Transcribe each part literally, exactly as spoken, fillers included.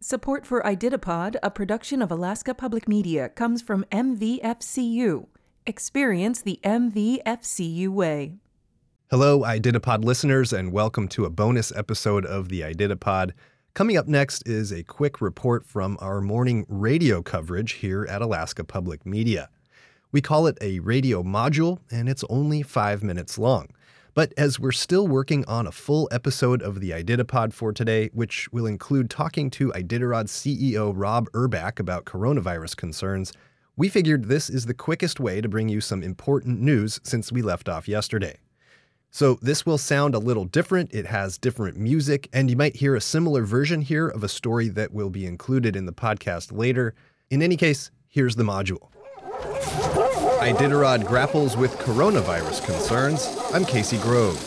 Support for IDITAPOD, a production of Alaska Public Media, comes from M V F C U. Experience the M V F C U way. Hello, IDITAPOD listeners, and welcome to a bonus episode of the IDITAPOD. Coming up next is a quick report from our morning radio coverage here at Alaska Public Media. We call it a radio module, and it's only five minutes long. But as we're still working on a full episode of the IDITAPOD for today, which will include talking to Iditarod C E O Rob Urbach about coronavirus concerns, we figured this is the quickest way to bring you some important news since we left off yesterday. So this will sound a little different, it has different music, and you might hear a similar version here of a story that will be included in the podcast later. In any case, here's the module. Iditarod grapples with coronavirus concerns. I'm Casey Grove.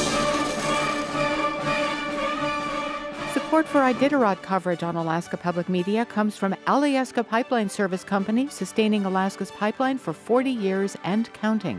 Support for Iditarod coverage on Alaska Public Media comes from Alyeska Pipeline Service Company, sustaining Alaska's pipeline for forty years and counting.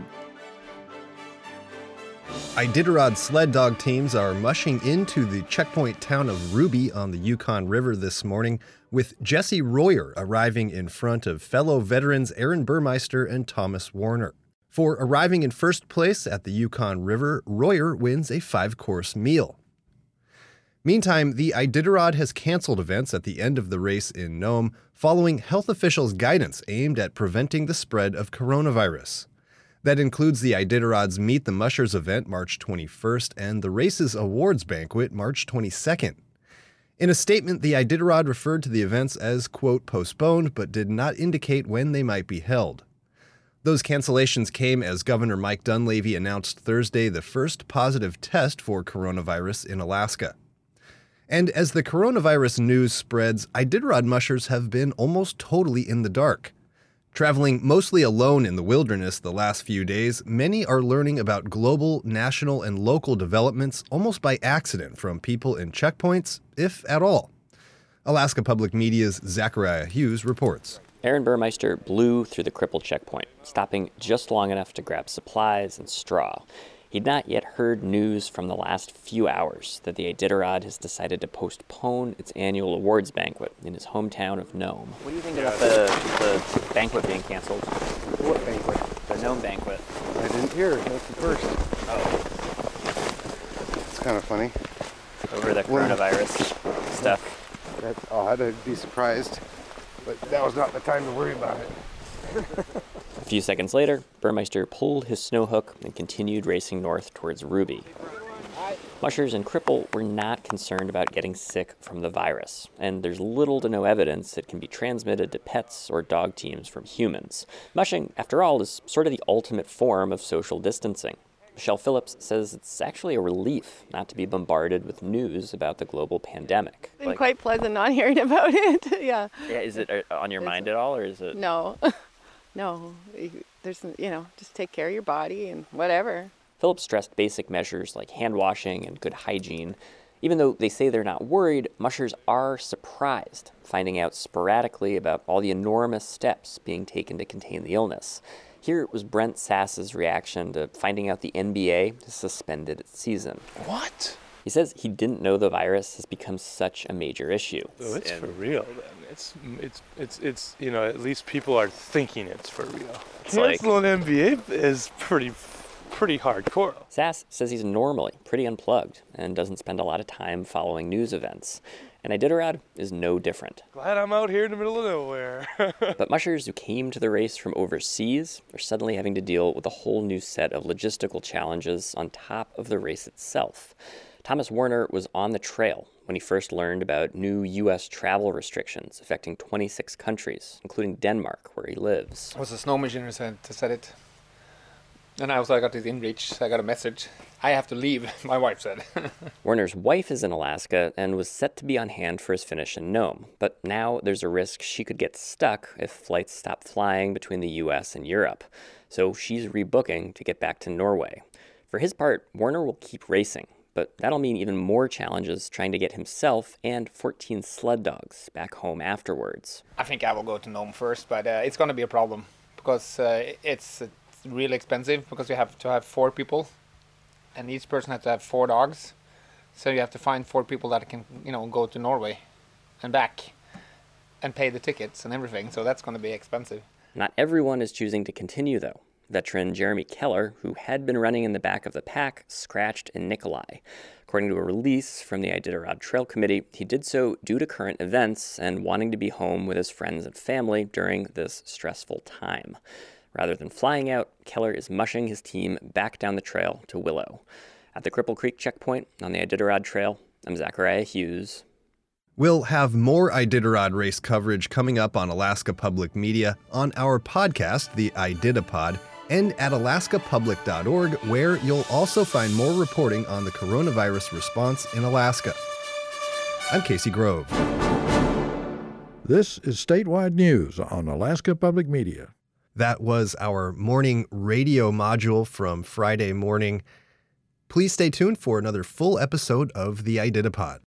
Iditarod sled dog teams are mushing into the checkpoint town of Ruby on the Yukon River this morning, with Jesse Royer arriving in front of fellow veterans Aaron Burmeister and Thomas Warner. For arriving in first place at the Yukon River, Royer wins a five-course meal. Meantime, the Iditarod has canceled events at the end of the race in Nome, following health officials' guidance aimed at preventing the spread of coronavirus. That includes the Iditarod's Meet the Mushers event March twenty-first and the race's awards banquet March twenty-second. In a statement, the Iditarod referred to the events as, quote, postponed, but did not indicate when they might be held. Those cancellations came as Governor Mike Dunleavy announced Thursday the first positive test for coronavirus in Alaska. And as the coronavirus news spreads, Iditarod mushers have been almost totally in the dark. Traveling mostly alone in the wilderness the last few days, many are learning about global, national, and local developments almost by accident from people in checkpoints, if at all. Alaska Public Media's Zachariah Hughes reports. Aaron Burmeister blew through the crippled checkpoint, stopping just long enough to grab supplies and straw. He'd not yet heard news from the last few hours that the Iditarod has decided to postpone its annual awards banquet in his hometown of Nome. What do you think about the, the banquet being canceled? What banquet? The Nome banquet. I didn't hear. That's the first. Oh. It's kind of funny. Over the coronavirus stuff. That's odd. I'd be surprised. But that was not the time to worry about it. A few seconds later, Burmeister pulled his snow hook and continued racing north towards Ruby. Mushers and Cripple were not concerned about getting sick from the virus, and there's little to no evidence it can be transmitted to pets or dog teams from humans. Mushing, after all, is sort of the ultimate form of social distancing. Michelle Phillips says it's actually a relief not to be bombarded with news about the global pandemic. It's been like, quite pleasant not hearing about it, yeah. Yeah, is it on your mind at all, or is it? No. No, there's, you know, just take care of your body and whatever. Phillips stressed basic measures like hand washing and good hygiene. Even though they say they're not worried, mushers are surprised, finding out sporadically about all the enormous steps being taken to contain the illness. Here was Brent Sass's reaction to finding out the N B A has suspended its season. What? He says he didn't know the virus has become such a major issue. Oh, it's and for real then. It's, it's, it's, it's, you know, at least people are thinking it's for real. It's like, canceling N B A is pretty, pretty hardcore. Sass says he's normally pretty unplugged and doesn't spend a lot of time following news events. And Iditarod is no different. Glad I'm out here in the middle of nowhere. But mushers who came to the race from overseas are suddenly having to deal with a whole new set of logistical challenges on top of the race itself. Thomas Warner was on the trail when he first learned about new U S travel restrictions affecting twenty-six countries, including Denmark, where he lives. It was a snow machine to set it. And I also got this inReach, I got a message. I have to leave, my wife said. Warner's wife is in Alaska and was set to be on hand for his finish in Nome. But now there's a risk she could get stuck if flights stop flying between the U S and Europe. So she's rebooking to get back to Norway. For his part, Warner will keep racing. But that'll mean even more challenges trying to get himself and fourteen sled dogs back home afterwards. I think I will go to Nome first, but uh, it's going to be a problem because uh, it's, it's really expensive because you have to have four people and each person has to have four dogs. So you have to find four people that can, you know, go to Norway and back. and pay the tickets and everything. So that's going to be expensive. Not everyone is choosing to continue, though. Veteran Jeremy Keller, who had been running in the back of the pack, scratched in Nikolai. According to a release from the Iditarod Trail Committee, he did so due to current events and wanting to be home with his friends and family during this stressful time. Rather than flying out, Keller is mushing his team back down the trail to Willow. At the Cripple Creek checkpoint on the Iditarod Trail, I'm Zachariah Hughes. We'll have more Iditarod race coverage coming up on Alaska Public Media, on our podcast, the Iditapod, and at alaska public dot org, where you'll also find more reporting on the coronavirus response in Alaska. I'm Casey Grove. This is Statewide News on Alaska Public Media. That was our morning radio module from Friday morning. Please stay tuned for another full episode of the Iditapod.